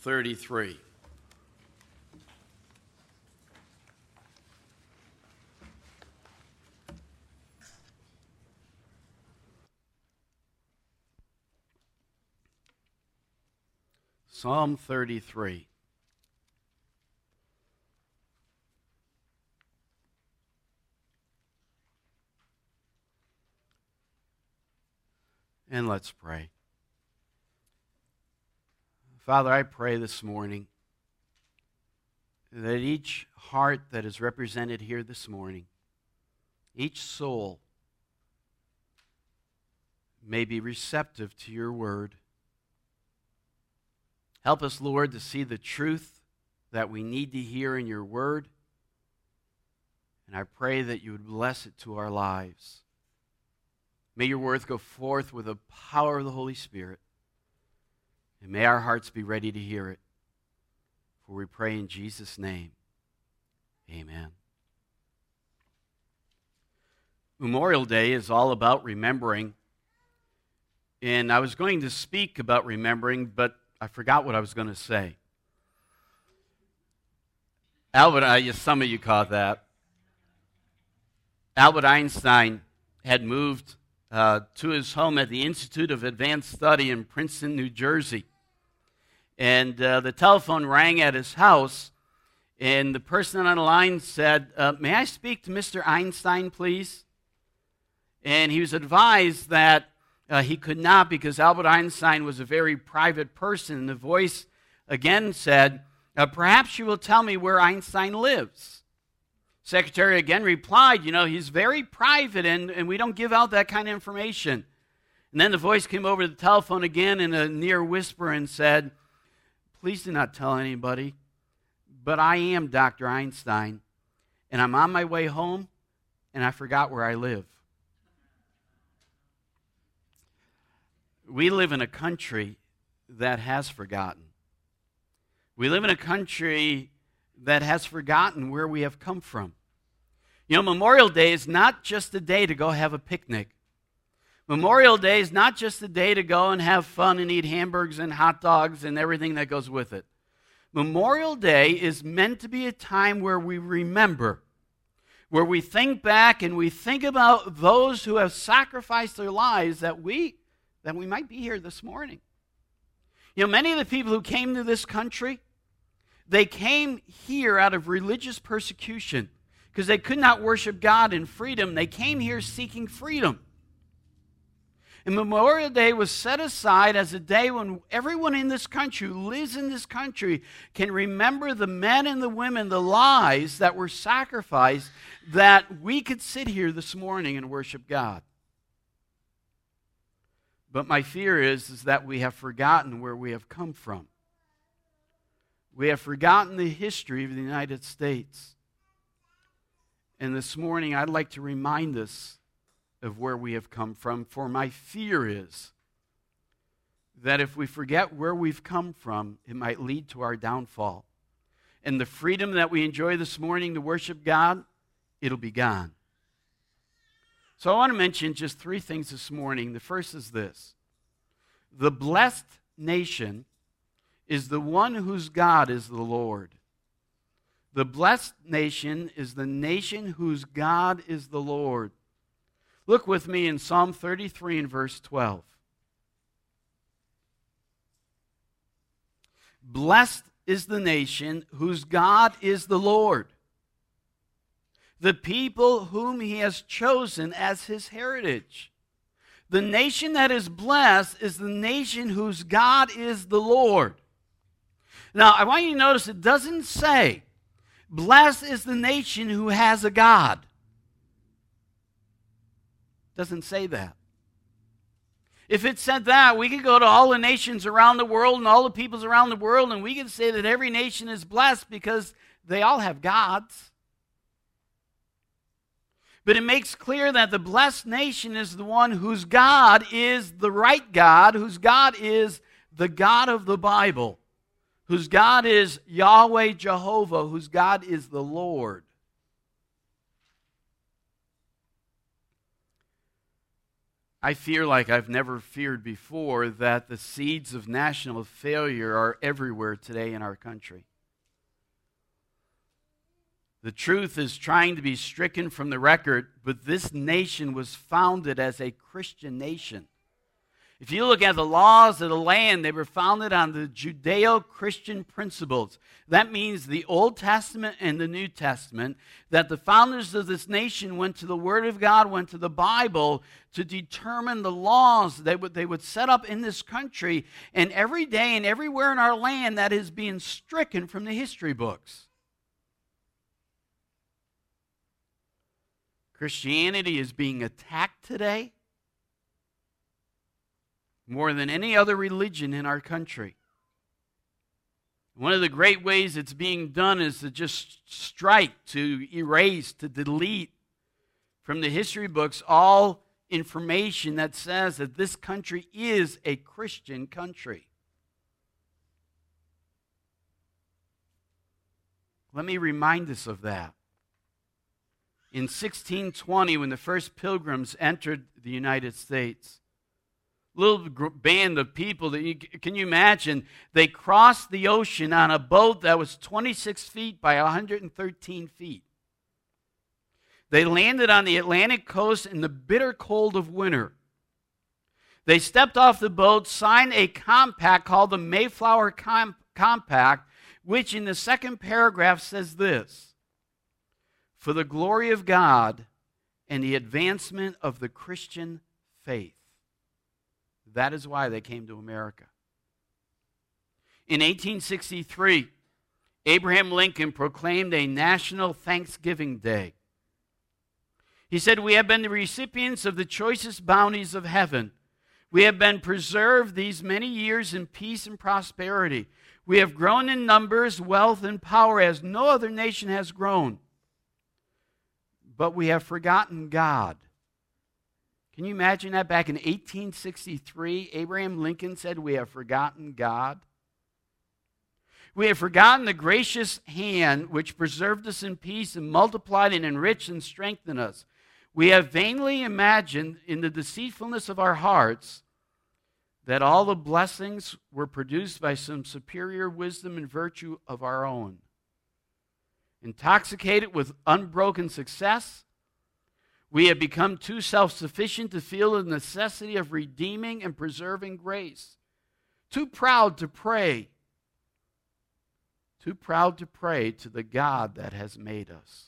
33. Psalm 33. And let's pray. Father, I pray this morning that each heart that is represented here this morning, each soul, may be receptive to your word. Help us, Lord, to see the truth that we need to hear in your word. And I pray that you would bless it to our lives. May your word go forth with the power of the Holy Spirit. And may our hearts be ready to hear it. For we pray in Jesus' name. Amen. Memorial Day is all about remembering. And I was going to speak about remembering, but I forgot what I was going to say. Some of you caught that. Albert Einstein had moved to his home at the Institute of Advanced Study in Princeton, New Jersey. And the telephone rang at his house, and the person on the line said, "May I speak to Mr. Einstein, please?" And he was advised that he could not because Albert Einstein was a very private person. And the voice again said, "Perhaps you will tell me where Einstein lives." Secretary again replied, "He's very private and we don't give out that kind of information." And then the voice came over the telephone again in a near whisper and said, "Please do not tell anybody, but I am Dr. Einstein, and I'm on my way home, and I forgot where I live." We live in a country that has forgotten. We live in a country that has forgotten where we have come from. Memorial Day is not just a day to go have a picnic. Memorial Day is not just a day to go and have fun and eat hamburgers and hot dogs and everything that goes with it. Memorial Day is meant to be a time where we remember, where we think back and we think about those who have sacrificed their lives that we might be here this morning. Many of the people who came to this country, they came here out of religious persecution because they could not worship God in freedom. They came here seeking freedom. And Memorial Day was set aside as a day when everyone in this country who lives in this country can remember the men and the women, the lives that were sacrificed, that we could sit here this morning and worship God. But my fear is that we have forgotten where we have come from. We have forgotten the history of the United States. And this morning I'd like to remind us of where we have come from, for my fear is that if we forget where we've come from, it might lead to our downfall. And the freedom that we enjoy this morning to worship God, it'll be gone. So I want to mention just three things this morning. The first is this: the blessed nation is the one whose God is the Lord. The blessed nation is the nation whose God is the Lord. Look with me in Psalm 33 and verse 12. Blessed is the nation whose God is the Lord, the people whom he has chosen as his heritage. The nation that is blessed is the nation whose God is the Lord. Now, I want you to notice it doesn't say, blessed is the nation who has a God. It doesn't say that. If it said that, we could go to all the nations around the world and all the peoples around the world, and we could say that every nation is blessed because they all have gods. But it makes clear that the blessed nation is the one whose God is the right God, whose God is the God of the Bible, whose God is Yahweh Jehovah, whose God is the Lord. I fear, like I've never feared before, that the seeds of national failure are everywhere today in our country. The truth is trying to be stricken from the record, but this nation was founded as a Christian nation. If you look at the laws of the land, they were founded on the Judeo-Christian principles. That means the Old Testament and the New Testament, that the founders of this nation went to the Word of God, went to the Bible to determine the laws they would set up in this country. And every day and everywhere in our land, that is being stricken from the history books. Christianity is being attacked today more than any other religion in our country. One of the great ways it's being done is to just strike, to erase, to delete from the history books all information that says that this country is a Christian country. Let me remind us of that. In 1620, when the first pilgrims entered the United States, little band of people, can you imagine? They crossed the ocean on a boat that was 26 feet by 113 feet. They landed on the Atlantic coast in the bitter cold of winter. They stepped off the boat, signed a compact called the Mayflower Compact, which in the second paragraph says this: "For the glory of God and the advancement of the Christian faith." That is why they came to America. In 1863, Abraham Lincoln proclaimed a national Thanksgiving Day. He said, "We have been the recipients of the choicest bounties of heaven. We have been preserved these many years in peace and prosperity. We have grown in numbers, wealth, and power as no other nation has grown. But we have forgotten God." Can you imagine that? Back in 1863, Abraham Lincoln said, "We have forgotten God." We have forgotten the gracious hand which preserved us in peace and multiplied and enriched and strengthened us. We have vainly imagined in the deceitfulness of our hearts that all the blessings were produced by some superior wisdom and virtue of our own. Intoxicated with unbroken success, we have become too self-sufficient to feel the necessity of redeeming and preserving grace. Too proud to pray. Too proud to pray to the God that has made us.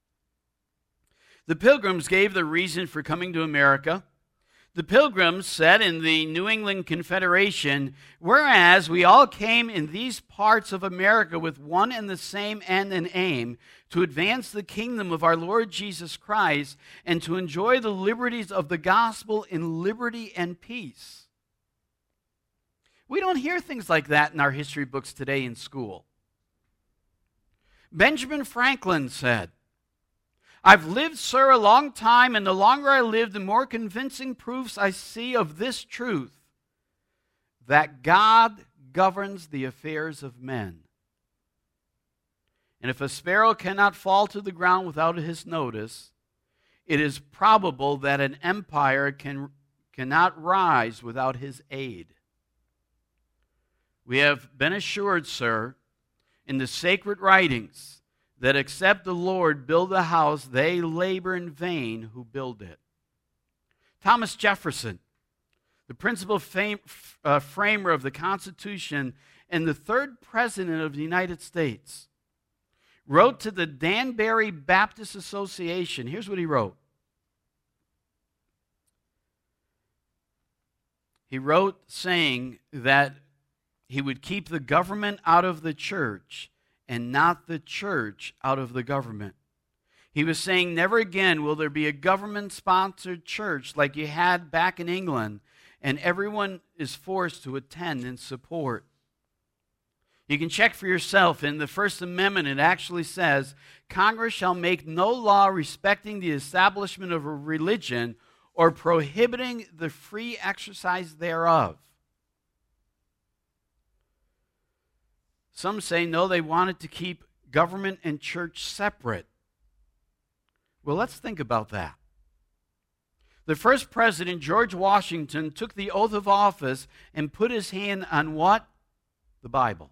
The Pilgrims gave the reason for coming to America. The Pilgrims said in the New England Confederation, "Whereas we all came in these parts of America with one and the same end and aim, to advance the kingdom of our Lord Jesus Christ and to enjoy the liberties of the gospel in liberty and peace." We don't hear things like that in our history books today in school. Benjamin Franklin said, "I've lived, sir, a long time, and the longer I live, the more convincing proofs I see of this truth, that God governs the affairs of men. And if a sparrow cannot fall to the ground without his notice, it is probable that an empire cannot rise without his aid. We have been assured, sir, in the sacred writings, that except the Lord build a house, they labor in vain who build it." Thomas Jefferson, the principal framer of the Constitution and the third president of the United States, wrote to the Danbury Baptist Association. Here's what he wrote. He wrote saying that he would keep the government out of the church and not the church out of the government. He was saying, never again will there be a government-sponsored church like you had back in England, and everyone is forced to attend and support. You can check for yourself. In the First Amendment, it actually says, "Congress shall make no law respecting the establishment of a religion or prohibiting the free exercise thereof." Some say, no, they wanted to keep government and church separate. Well, let's think about that. The first president, George Washington, took the oath of office and put his hand on what? The Bible.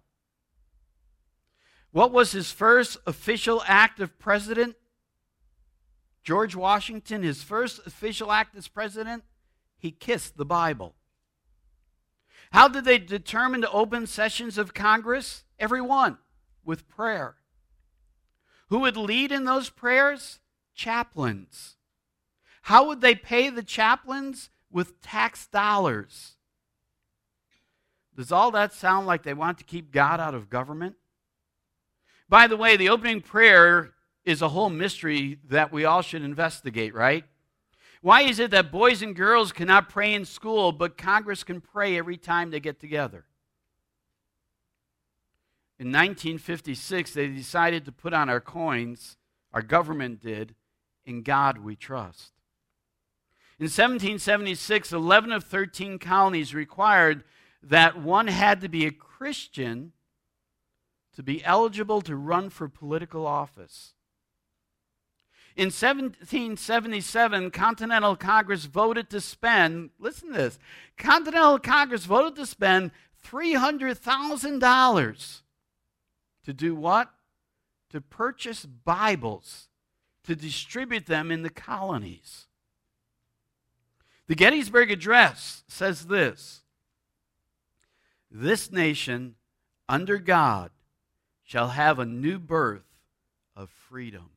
What was his first official act of president? George Washington, his first official act as president, he kissed the Bible. How did they determine to open sessions of Congress? Every one, with prayer. Who would lead in those prayers? Chaplains. How would they pay the chaplains? With tax dollars. Does all that sound like they want to keep God out of government? By the way, the opening prayer is a whole mystery that we all should investigate, right? Why is it that boys and girls cannot pray in school, but Congress can pray every time they get together? In 1956, they decided to put on our coins, our government did, "In God we trust." In 1776, 11 of 13 colonies required that one had to be a Christian to be eligible to run for political office. In 1777, Continental Congress voted to spend, listen to this, Continental Congress voted to spend $300,000 to do what? To purchase Bibles, to distribute them in the colonies. The Gettysburg Address says this: "This nation, under God, shall have a new birth of freedom."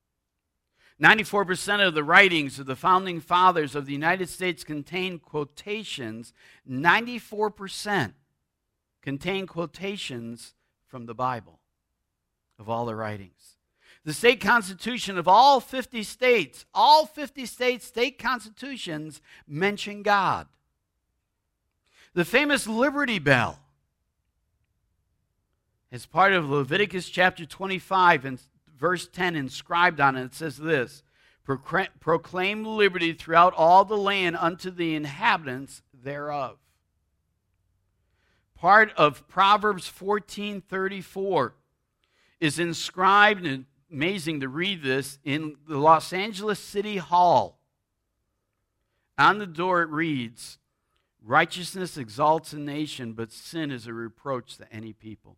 94% of the writings of the founding fathers of the United States contain quotations. 94% contain quotations from the Bible, of all the writings. The state constitution of all 50 states, state constitutions mention God. The famous Liberty Bell, as part of Leviticus chapter 25 and verse 10 inscribed on it, it says this: "Proclaim liberty throughout all the land unto the inhabitants thereof." Part of Proverbs 14:34 is inscribed, and amazing to read this, in the Los Angeles City Hall. On the door it reads, "Righteousness exalts a nation, but sin is a reproach to any people."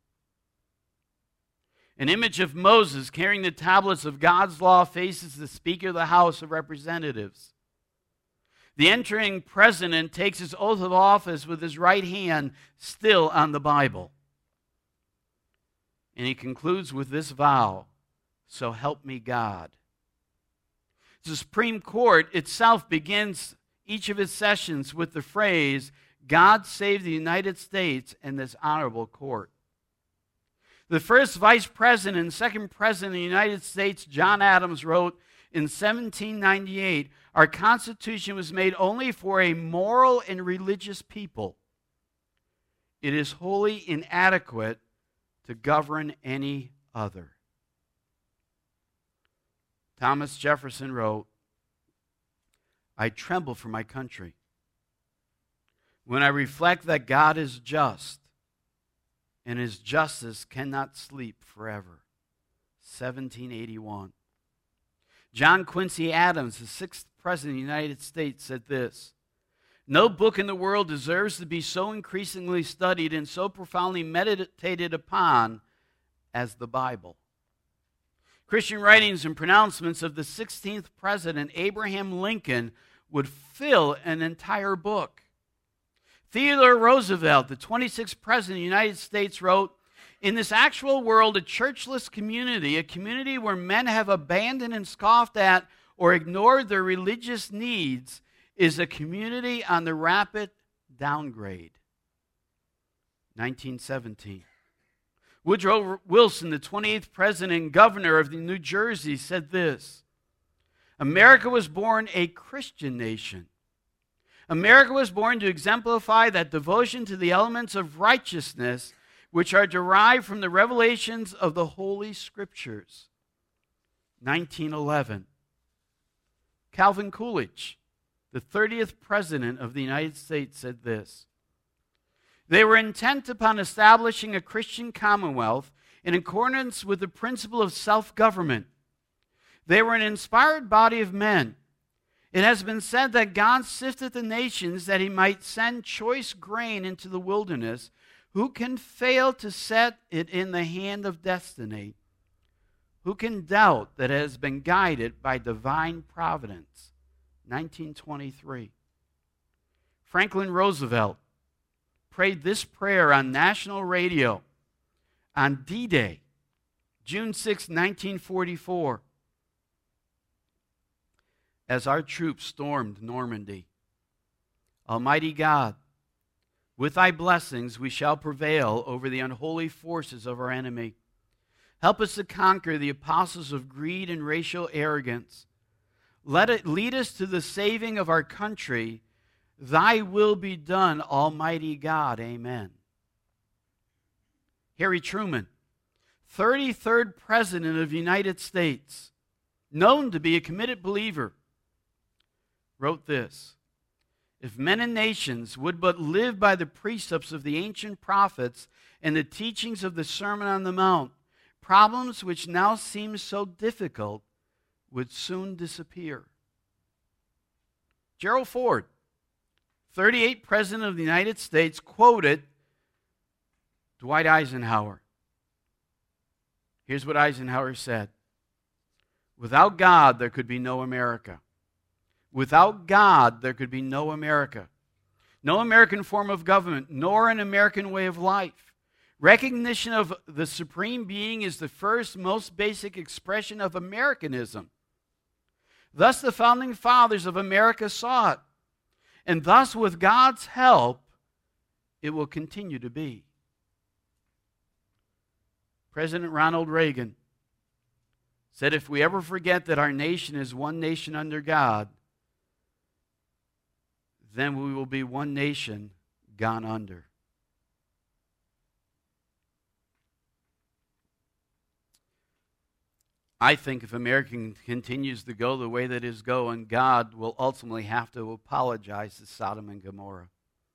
An image of Moses carrying the tablets of God's law faces the Speaker of the House of Representatives. The entering president takes his oath of office with his right hand still on the Bible. And he concludes with this vow: "So help me God." The Supreme Court itself begins each of its sessions with the phrase, "God save the United States and this honorable court." The first vice president and second president of the United States, John Adams, wrote in 1798, "Our Constitution was made only for a moral and religious people. It is wholly inadequate to govern any other." Thomas Jefferson wrote, "I tremble for my country when I reflect that God is just, and his justice cannot sleep forever." 1781. John Quincy Adams, the sixth president of the United States, said this: "No book in the world deserves to be so increasingly studied and so profoundly meditated upon as the Bible." Christian writings and pronouncements of the 16th president, Abraham Lincoln, would fill an entire book. Theodore Roosevelt, the 26th president of the United States, wrote, "In this actual world, a churchless community, a community where men have abandoned and scoffed at or ignored their religious needs, is a community on the rapid downgrade." 1917. Woodrow Wilson, the 28th president and governor of New Jersey, said this: "America was born a Christian nation. America was born to exemplify that devotion to the elements of righteousness which are derived from the revelations of the Holy Scriptures." 1911. Calvin Coolidge, the 30th president of the United States, said this: "They were intent upon establishing a Christian commonwealth in accordance with the principle of self-government. They were an inspired body of men. It has been said that God sifted the nations that he might send choice grain into the wilderness. Who can fail to set it in the hand of destiny? Who can doubt that it has been guided by divine providence? 1923. Franklin Roosevelt prayed this prayer on national radio on D-Day, June 6, 1944, as our troops stormed Normandy. Almighty God, with thy blessings we shall prevail over the unholy forces of our enemy. Help us to conquer the apostles of greed and racial arrogance. Let it lead us to the saving of our country. Thy will be done, Almighty God. Amen. Harry Truman, 33rd President of the United States, known to be a committed believer, wrote this: if men and nations would but live by the precepts of the ancient prophets and the teachings of the Sermon on the Mount, problems which now seem so difficult would soon disappear. Gerald Ford, 38th President of the United States, quoted Dwight Eisenhower. Here's what Eisenhower said: without God, there could be no America. Without God, there could be no America. No American form of government, nor an American way of life. Recognition of the Supreme Being is the first, most basic expression of Americanism. Thus the founding fathers of America saw it. And thus, with God's help, it will continue to be. President Ronald Reagan said, if we ever forget that our nation is one nation under God, then we will be one nation gone under. I think if America continues to go the way that it is going, God will ultimately have to apologize to Sodom and Gomorrah.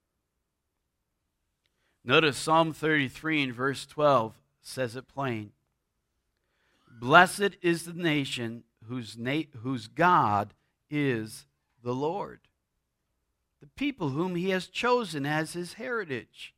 Notice Psalm 33 and verse 12 says it plain. Blessed is the nation whose God is the Lord, the people whom he has chosen as his heritage.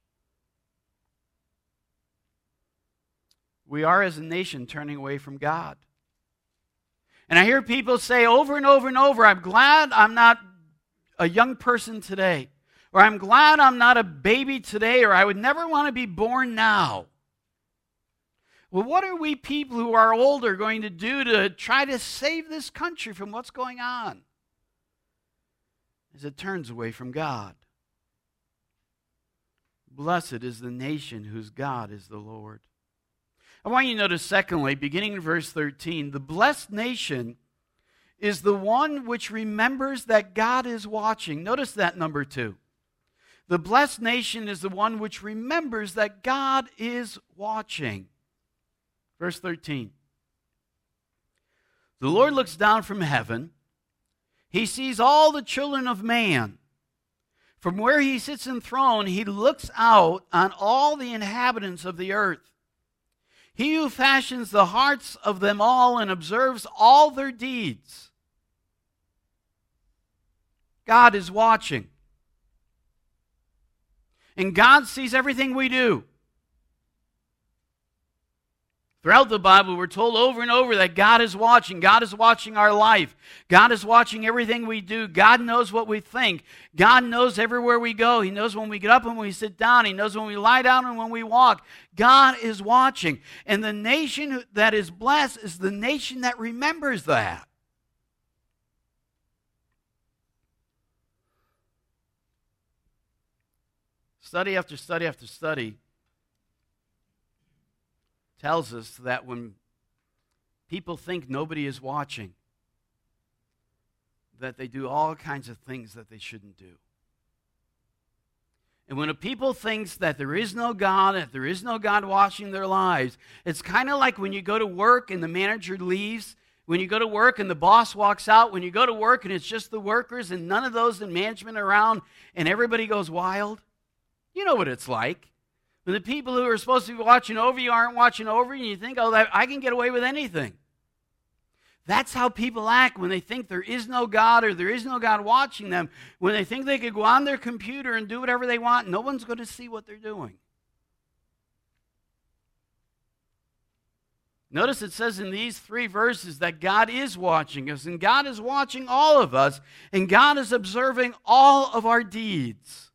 We are as a nation turning away from God. And I hear people say over and over and over, I'm glad I'm not a young person today, or I'm glad I'm not a baby today, or I would never want to be born now. Well, what are we people who are older going to do to try to save this country from what's going on as it turns away from God? Blessed is the nation whose God is the Lord. I want you to notice, secondly, beginning in verse 13, the blessed nation is the one which remembers that God is watching. Notice that, number 2. The blessed nation is the one which remembers that God is watching. Verse 13. The Lord looks down from heaven. He sees all the children of man. From where he sits enthroned, he looks out on all the inhabitants of the earth. He who fashions the hearts of them all and observes all their deeds. God is watching. And God sees everything we do. Throughout the Bible, we're told over and over that God is watching. God is watching our life. God is watching everything we do. God knows what we think. God knows everywhere we go. He knows when we get up and when we sit down. He knows when we lie down and when we walk. God is watching. And the nation that is blessed is the nation that remembers that. Study after study after study tells us that when people think nobody is watching, that they do all kinds of things that they shouldn't do. And when a people thinks that there is no God, that there is no God watching their lives, it's kind of like when you go to work and the manager leaves, when you go to work and the boss walks out, when you go to work and it's just the workers and none of those in management around and everybody goes wild. You know what it's like. When the people who are supposed to be watching over you aren't watching over you, and you think, oh, I can get away with anything. That's how people act when they think there is no God or there is no God watching them. When they think they could go on their computer and do whatever they want, no one's going to see what they're doing. Notice it says in these 3 verses that God is watching us, and God is watching all of us, and God is observing all of our deeds.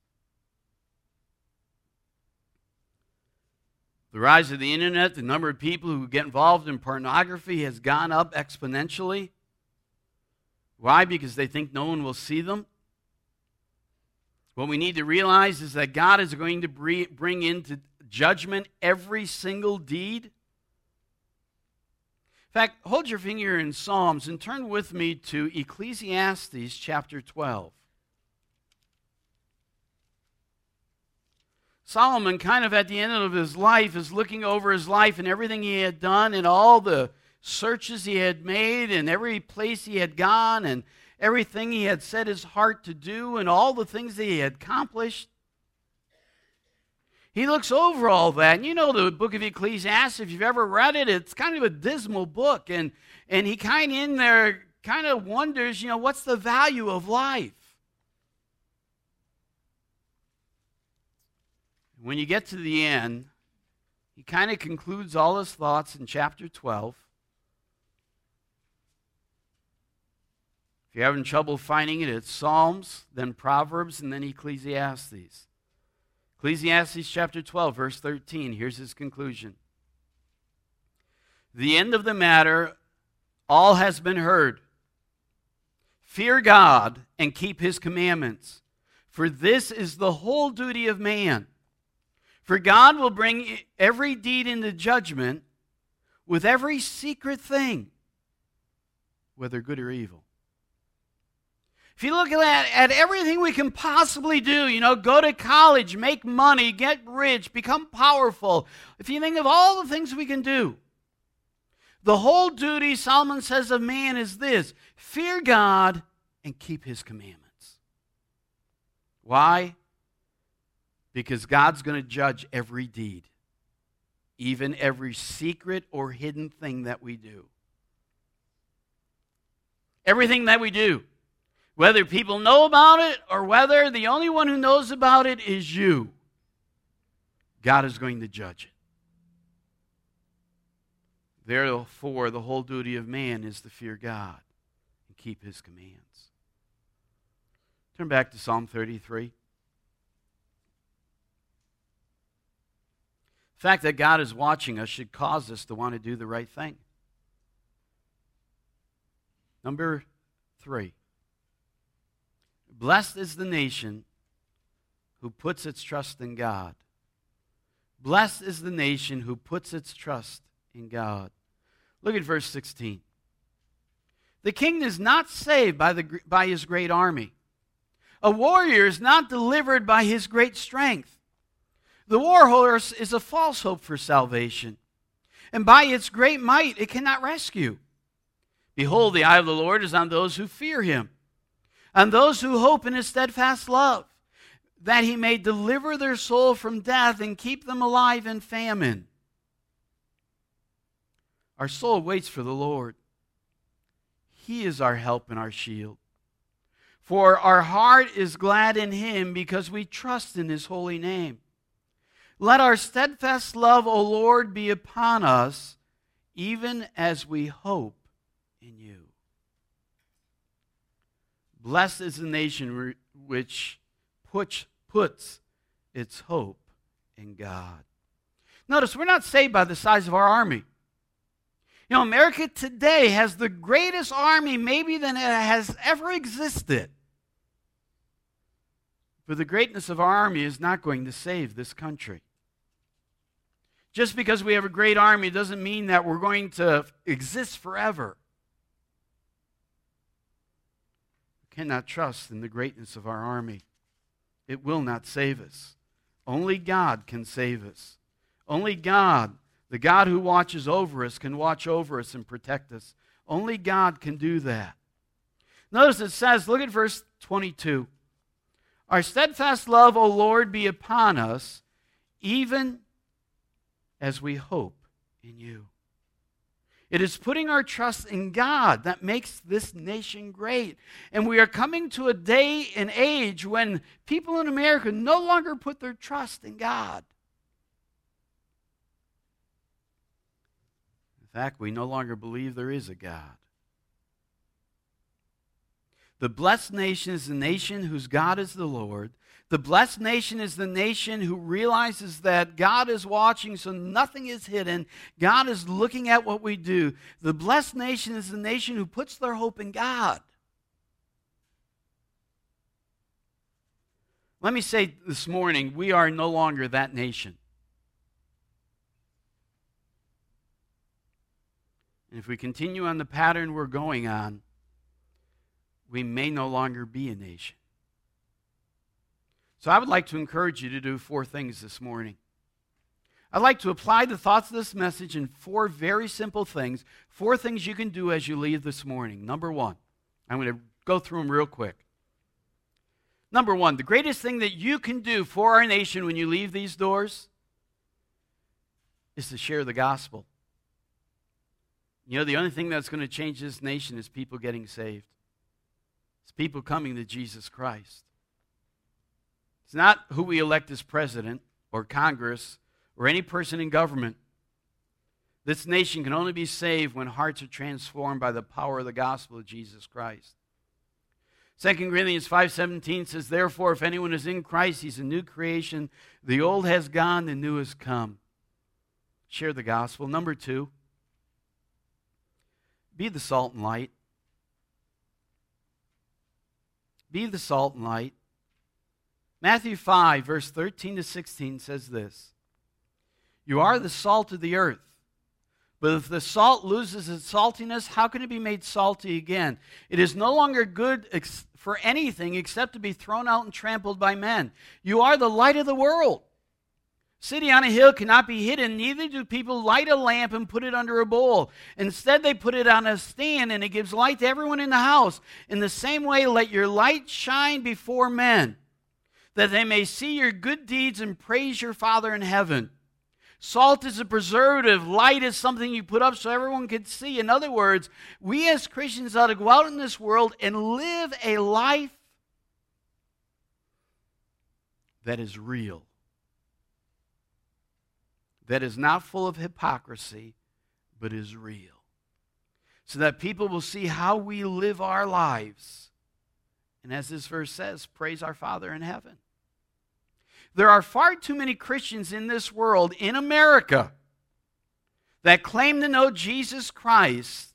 The rise of the internet, the number of people who get involved in pornography has gone up exponentially. Why? Because they think no one will see them. What we need to realize is that God is going to bring into judgment every single deed. In fact, hold your finger in Psalms and turn with me to Ecclesiastes chapter 12. Solomon, kind of at the end of his life, is looking over his life and everything he had done and all the searches he had made and every place he had gone and everything he had set his heart to do and all the things that he had accomplished. He looks over all that. And you know the book of Ecclesiastes, if you've ever read it, it's kind of a dismal book. And he kind of in there kind of wonders, what's the value of life? When you get to the end, he kind of concludes all his thoughts in chapter 12. If you're having trouble finding it, it's Psalms, then Proverbs, and then Ecclesiastes. Ecclesiastes chapter 12, verse 13. Here's his conclusion. The end of the matter, all has been heard. Fear God and keep his commandments, for this is the whole duty of man. For God will bring every deed into judgment with every secret thing, whether good or evil. If you look at everything we can possibly do, go to college, make money, get rich, become powerful. If you think of all the things we can do, the whole duty, Solomon says, of man is this: fear God and keep his commandments. Why? Because God's going to judge every deed, even every secret or hidden thing that we do. Everything that we do, whether people know about it or whether the only one who knows about it is you, God is going to judge it. Therefore, the whole duty of man is to fear God and keep his commands. Turn back to Psalm 33. The fact that God is watching us should cause us to want to do the right thing. Number 3. Blessed is the nation who puts its trust in God. Blessed is the nation who puts its trust in God. Look at verse 16. The king is not saved by his great army. A warrior is not delivered by his great strength. The war horse is a false hope for salvation, and by its great might it cannot rescue. Behold, the eye of the Lord is on those who fear him, on those who hope in his steadfast love, that he may deliver their soul from death and keep them alive in famine. Our soul waits for the Lord. He is our help and our shield. For our heart is glad in him because we trust in his holy name. Let our steadfast love, O Lord, be upon us, even as we hope in you. Blessed is the nation which puts its hope in God. Notice, we're not saved by the size of our army. America today has the greatest army maybe than it has ever existed. But the greatness of our army is not going to save this country. Just because we have a great army doesn't mean that we're going to exist forever. We cannot trust in the greatness of our army. It will not save us. Only God can save us. Only God, the God who watches over us, can watch over us and protect us. Only God can do that. Notice it says, look at verse 22. Our steadfast love, O Lord, be upon us, even as we hope in you. It is putting our trust in God that makes this nation great. And we are coming to a day and age when people in America no longer put their trust in God. In fact, we no longer believe there is a God. The blessed nation is the nation whose God is the Lord. The blessed nation is the nation who realizes that God is watching, so nothing is hidden. God is looking at what we do. The blessed nation is the nation who puts their hope in God. Let me say this morning, we are no longer that nation. And if we continue on the pattern we're going on, we may no longer be a nation. So I would like to encourage you to do 4 things this morning. I'd like to apply the thoughts of this message in 4 very simple things, 4 things you can do as you leave this morning. Number 1, I'm going to go through them real quick. Number 1, the greatest thing that you can do for our nation when you leave these doors is to share the gospel. You know, the only thing that's going to change this nation is people getting saved. It's people coming to Jesus Christ. It's not who we elect as president or Congress or any person in government. This nation can only be saved when hearts are transformed by the power of the gospel of Jesus Christ. 2 Corinthians 5:17 says, "Therefore, if anyone is in Christ, he's a new creation. The old has gone, the new has come." Share the gospel. Number 2, be the salt and light. Be the salt and light. Matthew 5, verse 13 to 16 says this, "You are the salt of the earth. But if the salt loses its saltiness, how can it be made salty again? It is no longer good for anything except to be thrown out and trampled by men. You are the light of the world. City on a hill cannot be hidden, neither do people light a lamp and put it under a bowl. Instead, they put it on a stand, and it gives light to everyone in the house. In the same way, let your light shine before men, that they may see your good deeds and praise your Father in heaven." Salt is a preservative. Light is something you put up so everyone can see. In other words, we as Christians ought to go out in this world and live a life that is real, that is not full of hypocrisy, but is real, so that people will see how we live our lives. And as this verse says, praise our Father in heaven. There are far too many Christians in this world, in America, that claim to know Jesus Christ,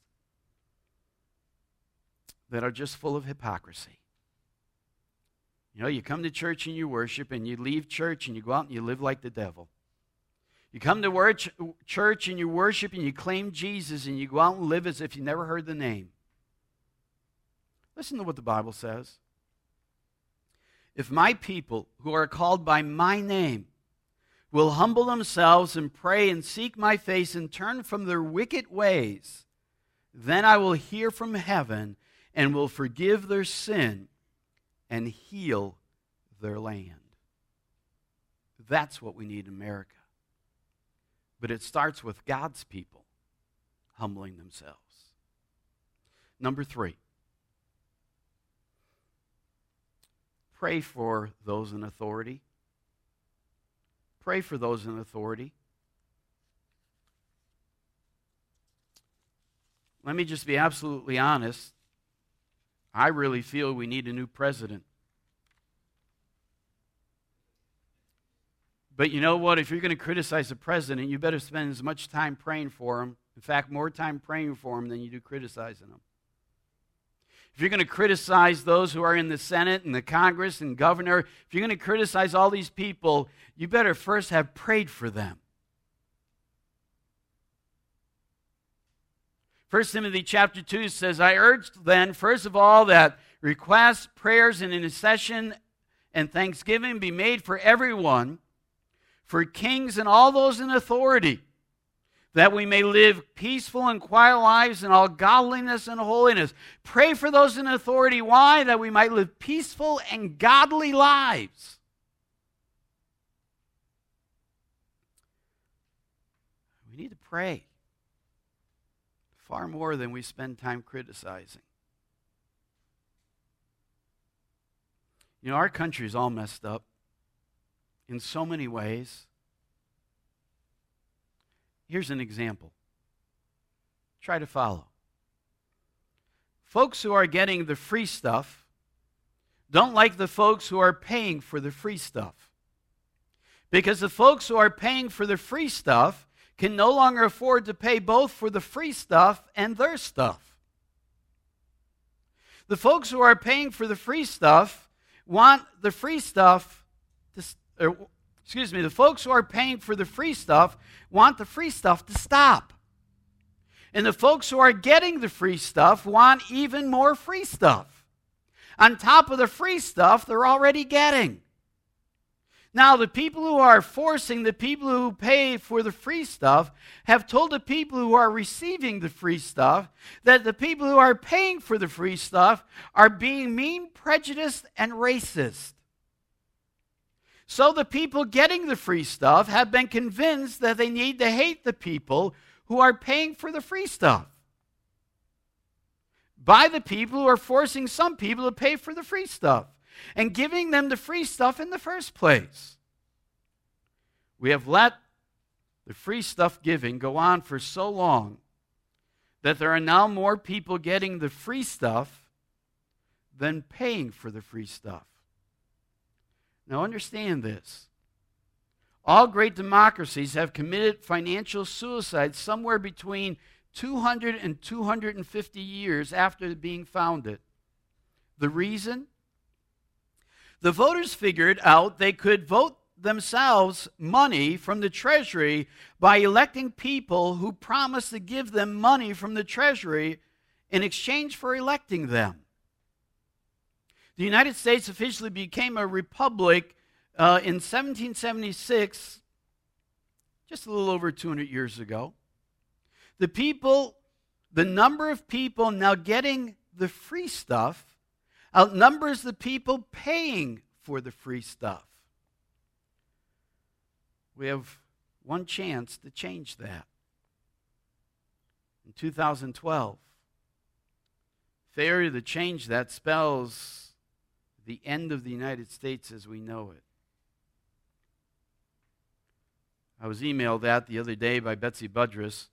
that are just full of hypocrisy. You know, you come to church and you worship, and you leave church and you go out and you live like the devil. You come to church and you worship and you claim Jesus, and you go out and live as if you never heard the name. Listen to what the Bible says. "If my people, who are called by my name, will humble themselves and pray and seek my face and turn from their wicked ways, then I will hear from heaven and will forgive their sin and heal their land." That's what we need in America. But it starts with God's people humbling themselves. Number 3. Pray for those in authority. Pray for those in authority. Let me just be absolutely honest. I really feel we need a new president. But you know what? If you're going to criticize the president, you better spend as much time praying for him. In fact, more time praying for him than you do criticizing him. If you're going to criticize those who are in the Senate and the Congress and governor, if you're going to criticize all these people, you better first have prayed for them. 1 Timothy chapter 2 says, "I urge then, first of all, that requests, prayers, and intercession and thanksgiving be made for everyone, for kings and all those in authority, that we may live peaceful and quiet lives in all godliness and holiness." Pray for those in authority. Why? That we might live peaceful and godly lives. We need to pray. far more than we spend time criticizing. You know, our country's all messed up in so many ways. Here's an example. Try to follow. Folks who are getting the free stuff don't like the folks who are paying for the free stuff. Because the folks who are paying for the free stuff can no longer afford to pay both for the free stuff and their stuff. The folks who are paying for the free stuff want the free stuff to, the folks who are paying for the free stuff want the free stuff to stop. And the folks who are getting the free stuff want even more free stuff on top of the free stuff they're already getting. Now, the people who are forcing the people who pay for the free stuff have told the people who are receiving the free stuff that the people who are paying for the free stuff are being mean, prejudiced, and racist. So the people getting the free stuff have been convinced that they need to hate the people who are paying for the free stuff by the people who are forcing some people to pay for the free stuff and giving them the free stuff in the first place. We have let the free stuff giving go on for so long that there are now more people getting the free stuff than paying for the free stuff. Now understand this. All great democracies have committed financial suicide somewhere between 200 and 250 years after being founded. The reason? The voters figured out they could vote themselves money from the treasury by electing people who promised to give them money from the treasury in exchange for electing them. The United States officially became a republic in 1776, just a little over 200 years ago. The number of people now getting the free stuff outnumbers the people paying for the free stuff. We have one chance to change that. In 2012, failure to change that spells the end of the United States as we know it. I was emailed that the other day by Betsy Budrus.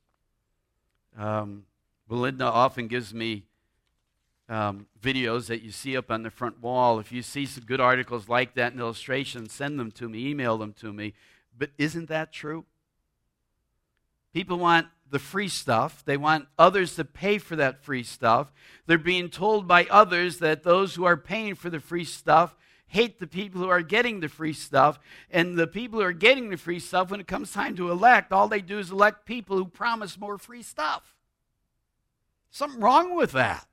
Belinda often gives me videos that you see up on the front wall. If you see some good articles like that and illustrations, send them to me, email them to me. But isn't that true? People want the free stuff. They want others to pay for that free stuff. They're being told by others that those who are paying for the free stuff hate the people who are getting the free stuff. And the people who are getting the free stuff, when it comes time to elect, all they do is elect people who promise more free stuff. Something wrong with that.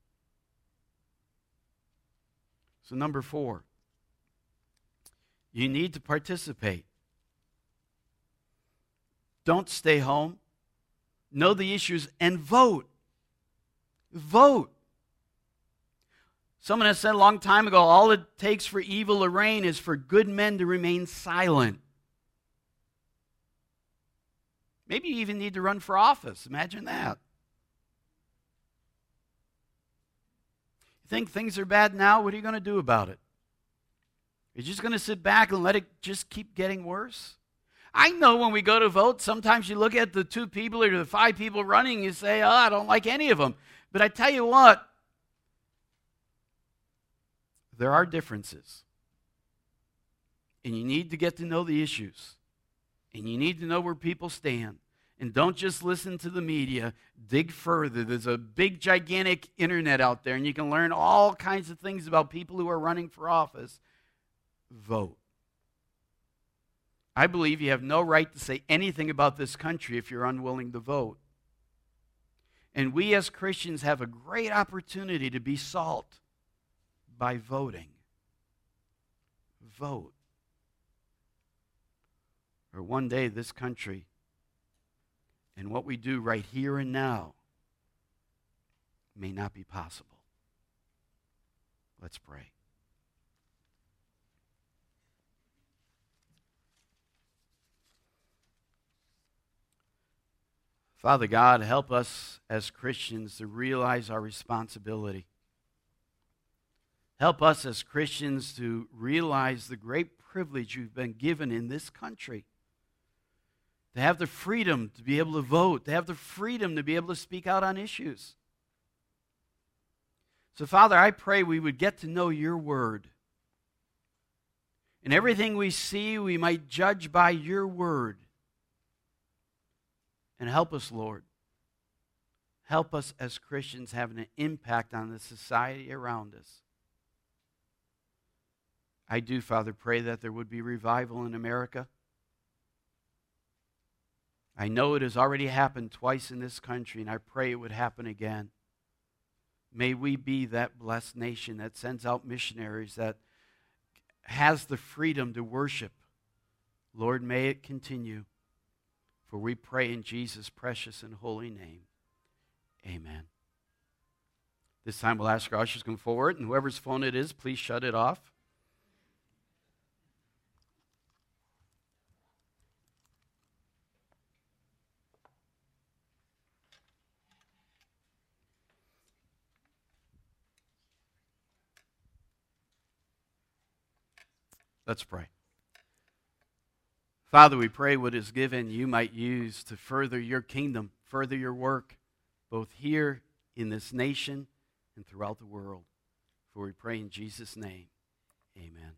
So number 4, you need to participate. Don't stay home. Know the issues and vote. Vote. Someone has said a long time ago, all it takes for evil to reign is for good men to remain silent. Maybe you even need to run for office. Imagine that. You think things are bad now? What are you going to do about it? You're just going to sit back and let it just keep getting worse? I know when we go to vote, sometimes you look at the 2 people or the 5 people running, and you say, oh, I don't like any of them. But I tell you what, there are differences. And you need to get to know the issues. And you need to know where people stand. And don't just listen to the media. Dig further. There's a big, gigantic internet out there, and you can learn all kinds of things about people who are running for office. Vote. I believe you have no right to say anything about this country if you're unwilling to vote. And we as Christians have a great opportunity to be salt by voting. Vote. Or one day this country and what we do right here and now may not be possible. Let's pray. Father God, help us as Christians to realize our responsibility. Help us as Christians to realize the great privilege you've been given in this country. To have the freedom to be able to vote, to have the freedom to be able to speak out on issues. So, Father, I pray we would get to know your word. And everything we see, we might judge by your word. And help us, Lord. Help us as Christians having an impact on the society around us. I do, Father, pray that there would be revival in America. I know it has already happened twice in this country, and I pray it would happen again. May we be that blessed nation that sends out missionaries, that has the freedom to worship. Lord, may it continue. For we pray in Jesus' precious and holy name. Amen. This time we'll ask our ushers to come forward, and whoever's phone it is, please shut it off. Let's pray. Father, we pray what is given you might use to further your kingdom, further your work, both here in this nation and throughout the world. For we pray in Jesus' name. Amen.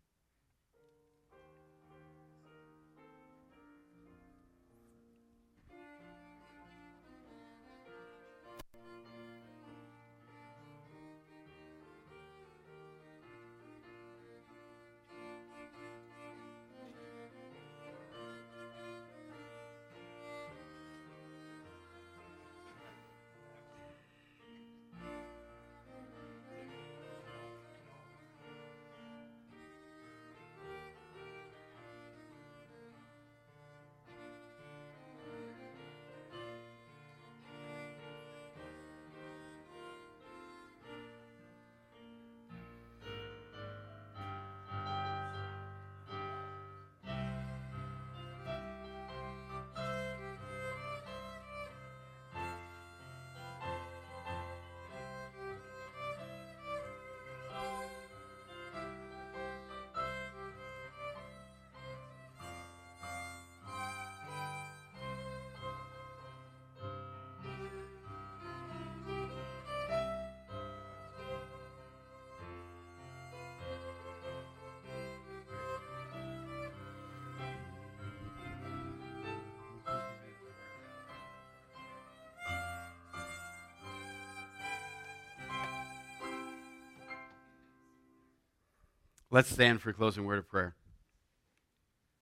Let's stand for a closing word of prayer.